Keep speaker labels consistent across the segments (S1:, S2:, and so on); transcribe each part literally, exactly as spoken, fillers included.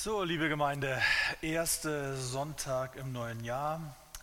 S1: So, liebe Gemeinde, erster Sonntag im neuen Jahr.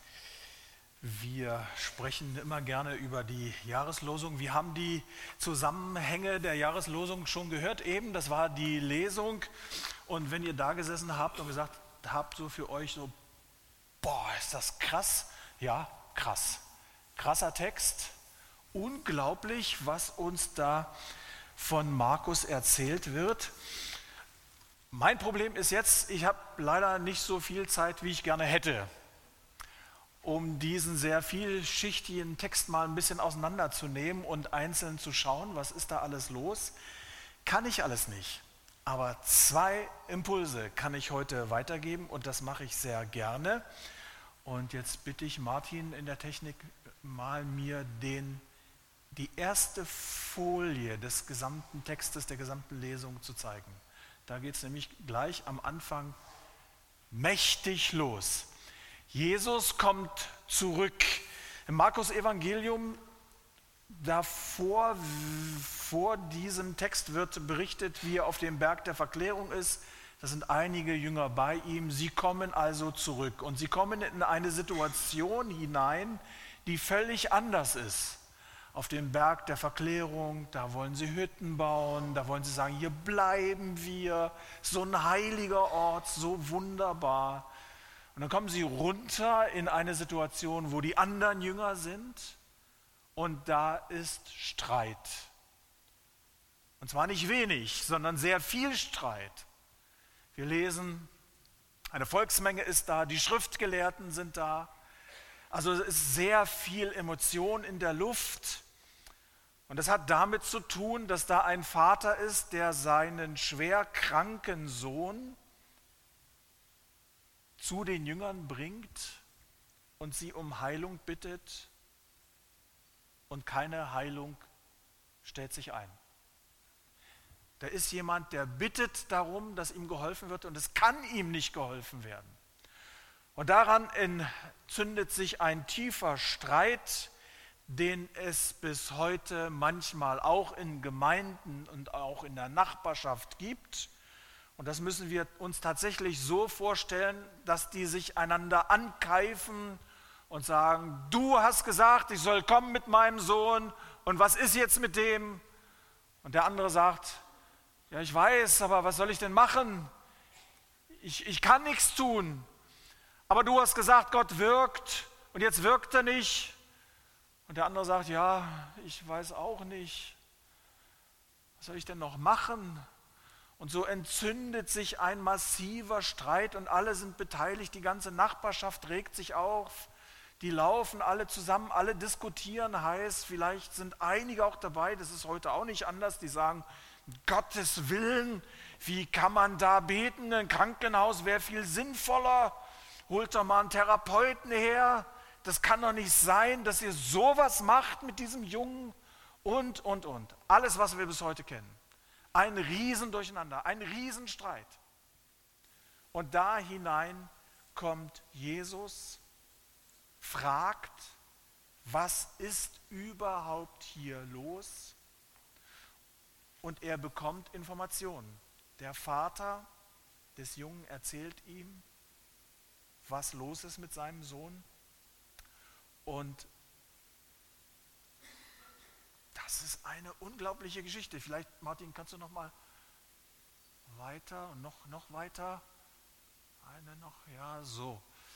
S1: Wir sprechen immer gerne über die Jahreslosung. Wir haben die Zusammenhänge der Jahreslosung schon gehört eben. Das war die Lesung. Und wenn ihr da gesessen habt und gesagt habt, so für euch so, boah, ist das krass. Ja, krass. Krasser Text. Unglaublich, was uns da von Markus erzählt wird. Mein Problem ist jetzt, ich habe leider nicht so viel Zeit, wie ich gerne hätte, um diesen sehr vielschichtigen Text mal ein bisschen auseinanderzunehmen und einzeln zu schauen, was ist da alles los. Kann ich alles nicht, aber zwei Impulse kann ich heute weitergeben und das mache ich sehr gerne. Und jetzt bitte ich Martin in der Technik mal mir den, die erste Folie des gesamten Textes, der gesamten Lesung zu zeigen. Da geht es nämlich gleich am Anfang mächtig los. Jesus kommt zurück. Im Markus-Evangelium, davor, vor diesem Text wird berichtet, wie er auf dem Berg der Verklärung ist. Da sind einige Jünger bei ihm. Sie kommen also zurück und sie kommen in eine Situation hinein, die völlig anders ist. Auf dem Berg der Verklärung, da wollen sie Hütten bauen, da wollen sie sagen, hier bleiben wir, so ein heiliger Ort, so wunderbar. Und dann kommen sie runter in eine Situation, wo die anderen Jünger sind und da ist Streit. Und zwar nicht wenig, sondern sehr viel Streit. Wir lesen, eine Volksmenge ist da, die Schriftgelehrten sind da. Also es ist sehr viel Emotion in der Luft und das hat damit zu tun, dass da ein Vater ist, der seinen schwer kranken Sohn zu den Jüngern bringt und sie um Heilung bittet und keine Heilung stellt sich ein. Da ist jemand, der bittet darum, dass ihm geholfen wird und es kann ihm nicht geholfen werden. Und daran entzündet sich ein tiefer Streit, den es bis heute manchmal auch in Gemeinden und auch in der Nachbarschaft gibt. Und das müssen wir uns tatsächlich so vorstellen, dass die sich einander ankeifen und sagen, du hast gesagt, ich soll kommen mit meinem Sohn und was ist jetzt mit dem? Und der andere sagt, ja ich weiß, aber was soll ich denn machen? Ich, ich kann nichts tun. Aber du hast gesagt, Gott wirkt und jetzt wirkt er nicht. Und der andere sagt, ja, ich weiß auch nicht. Was soll ich denn noch machen? Und so entzündet sich ein massiver Streit und alle sind beteiligt. Die ganze Nachbarschaft regt sich auf. Die laufen alle zusammen, alle diskutieren heiß. Vielleicht sind einige auch dabei, das ist heute auch nicht anders, die sagen, Gottes Willen, wie kann man da beten? Ein Krankenhaus wäre viel sinnvoller. Holt doch mal einen Therapeuten her, das kann doch nicht sein, dass ihr sowas macht mit diesem Jungen und, und, und. Alles, was wir bis heute kennen. Ein Riesendurcheinander, ein Riesenstreit. Und da hinein kommt Jesus, fragt, was ist überhaupt hier los? Und er bekommt Informationen. Der Vater des Jungen erzählt ihm, was los ist mit seinem Sohn. Und das ist eine unglaubliche Geschichte. Vielleicht, Martin, kannst du noch mal weiter und noch, noch weiter? Eine noch, ja, so.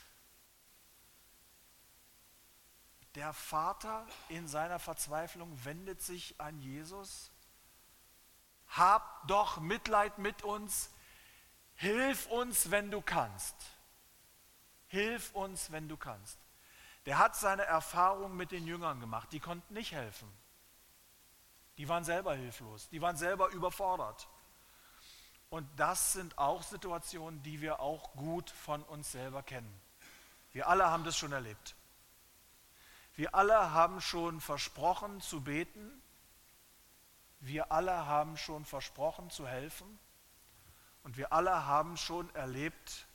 S1: Der Vater in seiner Verzweiflung wendet sich an Jesus. Hab doch Mitleid mit uns. Hilf uns, wenn du kannst. Hilf uns, wenn du kannst. Der hat seine Erfahrung mit den Jüngern gemacht. Die konnten nicht helfen. Die waren selber hilflos. Die waren selber überfordert. Und das sind auch Situationen, die wir auch gut von uns selber kennen. Wir alle haben das schon erlebt. Wir alle haben schon versprochen zu beten. Wir alle haben schon versprochen zu helfen. Und wir alle haben schon erlebt,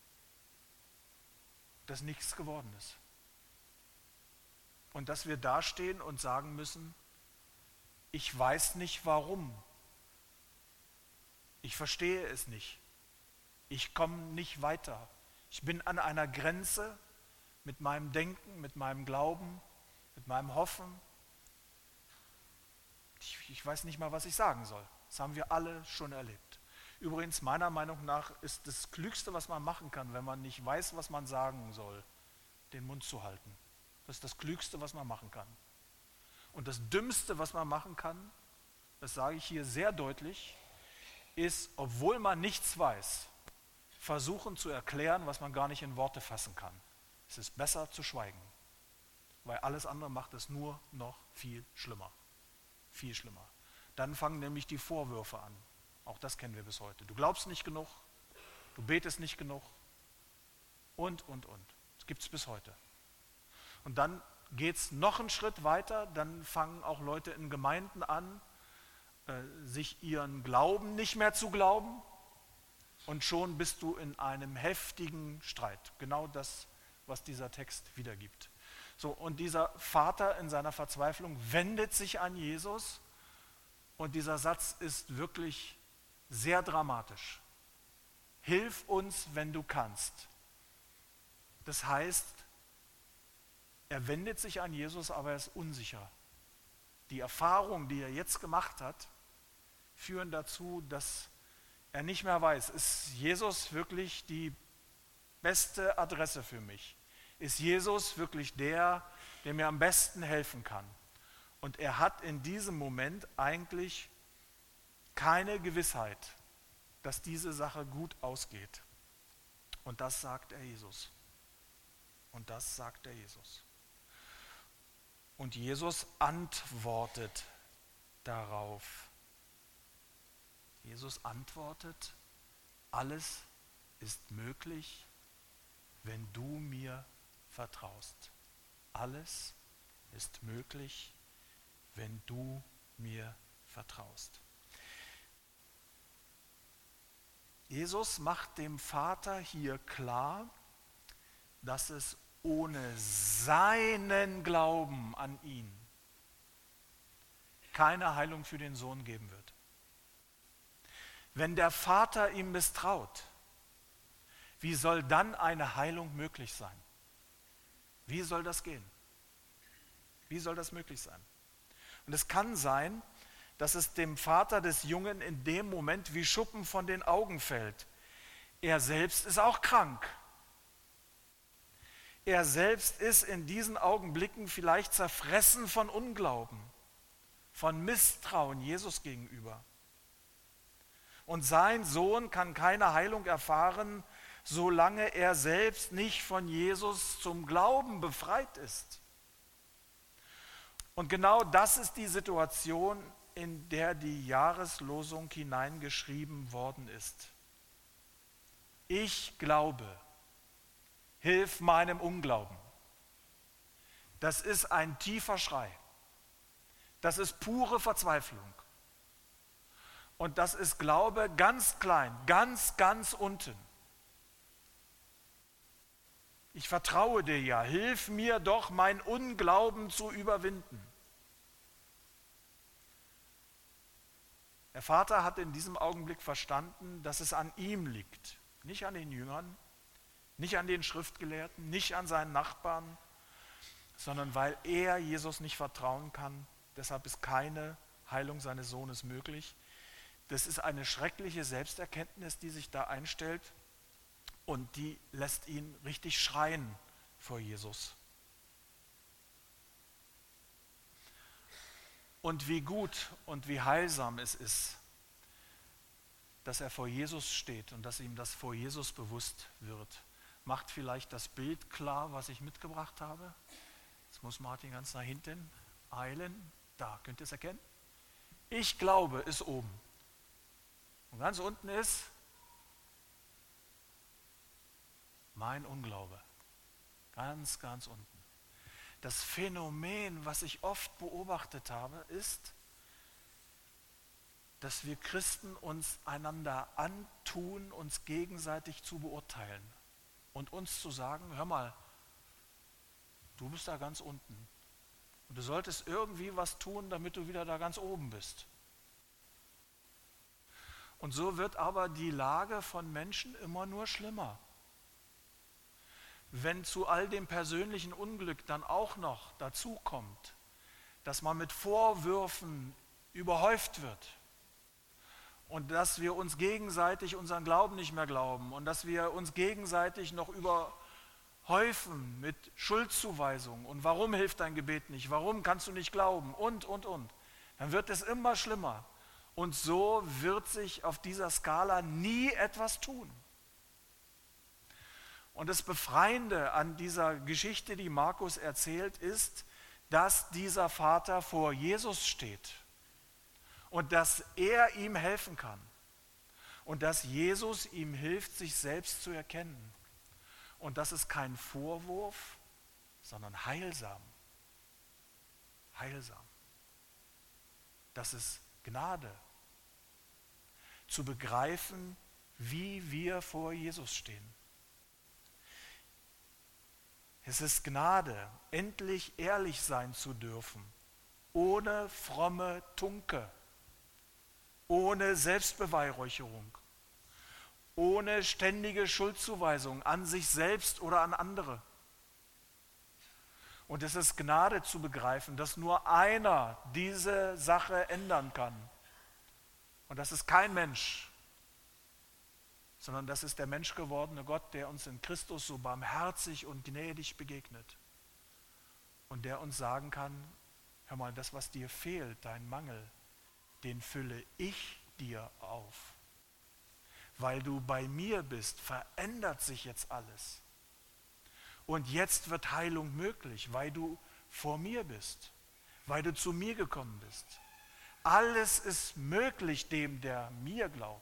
S1: dass nichts geworden ist. Und dass wir dastehen und sagen müssen, ich weiß nicht warum. Ich verstehe es nicht. Ich komme nicht weiter. Ich bin an einer Grenze mit meinem Denken, mit meinem Glauben, mit meinem Hoffen. Ich, ich weiß nicht mal, was ich sagen soll. Das haben wir alle schon erlebt. Übrigens, meiner Meinung nach ist das Klügste, was man machen kann, wenn man nicht weiß, was man sagen soll, den Mund zu halten. Das ist das Klügste, was man machen kann. Und das Dümmste, was man machen kann, das sage ich hier sehr deutlich, ist, obwohl man nichts weiß, versuchen zu erklären, was man gar nicht in Worte fassen kann. Es ist besser zu schweigen, weil alles andere macht es nur noch viel schlimmer. Viel schlimmer. Dann fangen nämlich die Vorwürfe an. Auch das kennen wir bis heute. Du glaubst nicht genug, du betest nicht genug und, und, und. Das gibt es bis heute. Und dann geht es noch einen Schritt weiter, dann fangen auch Leute in Gemeinden an, äh, sich ihren Glauben nicht mehr zu glauben und schon bist du in einem heftigen Streit. Genau das, was dieser Text wiedergibt. So, und dieser Vater in seiner Verzweiflung wendet sich an Jesus und dieser Satz ist wirklich sehr dramatisch. Hilf uns, wenn du kannst. Das heißt, er wendet sich an Jesus, aber er ist unsicher. Die Erfahrungen, die er jetzt gemacht hat, führen dazu, dass er nicht mehr weiß, ist Jesus wirklich die beste Adresse für mich? Ist Jesus wirklich der, der mir am besten helfen kann? Und er hat in diesem Moment eigentlich keine Gewissheit, dass diese Sache gut ausgeht. Und das sagt er Jesus. Und das sagt er Jesus. Und Jesus antwortet darauf. Jesus antwortet, alles ist möglich, wenn du mir vertraust. Alles ist möglich, wenn du mir vertraust. Jesus macht dem Vater hier klar, dass es ohne seinen Glauben an ihn keine Heilung für den Sohn geben wird. Wenn der Vater ihm misstraut, wie soll dann eine Heilung möglich sein? Wie soll das gehen? Wie soll das möglich sein? Und es kann sein, dass es dem Vater des Jungen in dem Moment wie Schuppen von den Augen fällt. Er selbst ist auch krank. Er selbst ist in diesen Augenblicken vielleicht zerfressen von Unglauben, von Misstrauen Jesus gegenüber. Und sein Sohn kann keine Heilung erfahren, solange er selbst nicht von Jesus zum Glauben befreit ist. Und genau das ist die Situation, in der die Jahreslosung hineingeschrieben worden ist. Ich glaube, hilf meinem Unglauben. Das ist ein tiefer Schrei. Das ist pure Verzweiflung. Und das ist Glaube ganz klein, ganz, ganz unten. Ich vertraue dir ja, hilf mir doch, mein Unglauben zu überwinden. Der Vater hat in diesem Augenblick verstanden, dass es an ihm liegt, nicht an den Jüngern, nicht an den Schriftgelehrten, nicht an seinen Nachbarn, sondern weil er Jesus nicht vertrauen kann, deshalb ist keine Heilung seines Sohnes möglich. Das ist eine schreckliche Selbsterkenntnis, die sich da einstellt und die lässt ihn richtig schreien vor Jesus. Und wie gut und wie heilsam es ist, dass er vor Jesus steht und dass ihm das vor Jesus bewusst wird. Macht vielleicht das Bild klar, was ich mitgebracht habe? Jetzt muss Martin ganz nach hinten eilen. Da, könnt ihr es erkennen? Ich glaube, ist oben. Und ganz unten ist mein Unglaube. Ganz, ganz unten. Das Phänomen, was ich oft beobachtet habe, ist, dass wir Christen uns einander antun, uns gegenseitig zu beurteilen und uns zu sagen, hör mal, du bist da ganz unten und du solltest irgendwie was tun, damit du wieder da ganz oben bist. Und so wird aber die Lage von Menschen immer nur schlimmer. Wenn zu all dem persönlichen Unglück dann auch noch dazu kommt, dass man mit Vorwürfen überhäuft wird und dass wir uns gegenseitig unseren Glauben nicht mehr glauben und dass wir uns gegenseitig noch überhäufen mit Schuldzuweisungen und warum hilft dein Gebet nicht, warum kannst du nicht glauben und, und, und, dann wird es immer schlimmer. Und so wird sich auf dieser Skala nie etwas tun. Und das Befreiende an dieser Geschichte, die Markus erzählt, ist, dass dieser Vater vor Jesus steht und dass er ihm helfen kann und dass Jesus ihm hilft, sich selbst zu erkennen. Und das ist kein Vorwurf, sondern heilsam. Heilsam. Das ist Gnade. Zu begreifen, wie wir vor Jesus stehen. Es ist Gnade, endlich ehrlich sein zu dürfen, ohne fromme Tunke, ohne Selbstbeweihräucherung, ohne ständige Schuldzuweisung an sich selbst oder an andere. Und es ist Gnade zu begreifen, dass nur einer diese Sache ändern kann. Und das ist kein Mensch, sondern das ist der menschgewordene Gott, der uns in Christus so barmherzig und gnädig begegnet und der uns sagen kann, hör mal, das, was dir fehlt, dein Mangel, den fülle ich dir auf. Weil du bei mir bist, verändert sich jetzt alles. Und jetzt wird Heilung möglich, weil du vor mir bist, weil du zu mir gekommen bist. Alles ist möglich dem, der mir glaubt.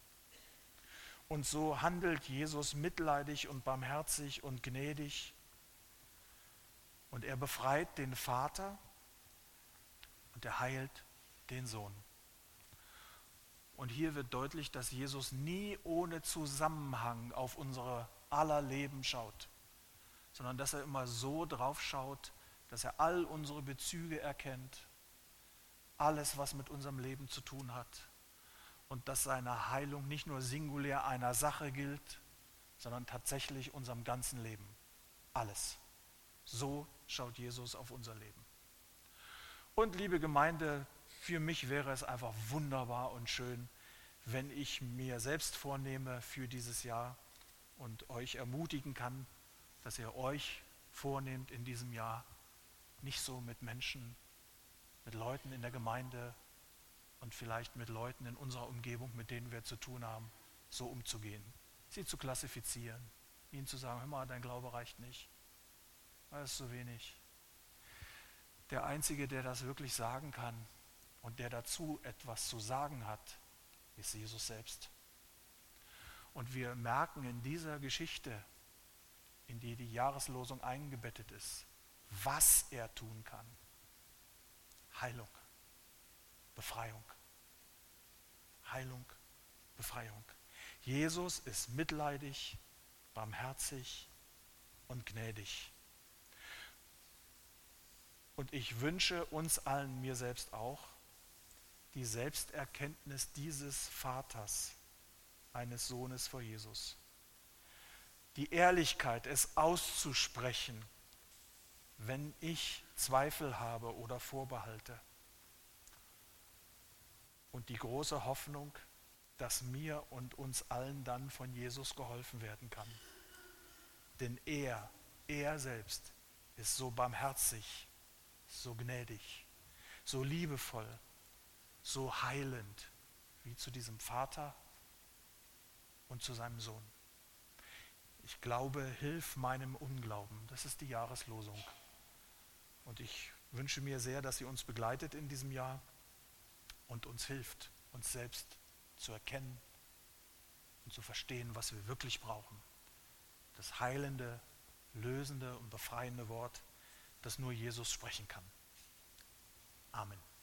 S1: Und so handelt Jesus mitleidig und barmherzig und gnädig. Und er befreit den Vater und er heilt den Sohn. Und hier wird deutlich, dass Jesus nie ohne Zusammenhang auf unsere aller Leben schaut, sondern dass er immer so drauf schaut, dass er all unsere Bezüge erkennt, alles, was mit unserem Leben zu tun hat. Und dass seine Heilung nicht nur singulär einer Sache gilt, sondern tatsächlich unserem ganzen Leben. Alles. So schaut Jesus auf unser Leben. Und liebe Gemeinde, für mich wäre es einfach wunderbar und schön, wenn ich mir selbst vornehme für dieses Jahr und euch ermutigen kann, dass ihr euch vornehmt in diesem Jahr, nicht so mit Menschen, mit Leuten in der Gemeinde und vielleicht mit Leuten in unserer Umgebung, mit denen wir zu tun haben, so umzugehen. Sie zu klassifizieren, ihnen zu sagen, hör mal, dein Glaube reicht nicht, das ist so wenig. Der Einzige, der das wirklich sagen kann und der dazu etwas zu sagen hat, ist Jesus selbst. Und wir merken in dieser Geschichte, in die die Jahreslosung eingebettet ist, was er tun kann. Heilung, Befreiung. Heilung, Befreiung. Jesus ist mitleidig, barmherzig und gnädig. Und ich wünsche uns allen, mir selbst auch, die Selbsterkenntnis dieses Vaters, eines Sohnes vor Jesus. Die Ehrlichkeit, es auszusprechen, wenn ich Zweifel habe oder Vorbehalte. Und die große Hoffnung, dass mir und uns allen dann von Jesus geholfen werden kann. Denn er, er selbst ist so barmherzig, so gnädig, so liebevoll, so heilend wie zu diesem Vater und zu seinem Sohn. Ich glaube, hilf meinem Unglauben. Das ist die Jahreslosung. Und ich wünsche mir sehr, dass sie uns begleitet in diesem Jahr und uns hilft, uns selbst zu erkennen und zu verstehen, was wir wirklich brauchen. Das heilende, lösende und befreiende Wort, das nur Jesus sprechen kann. Amen.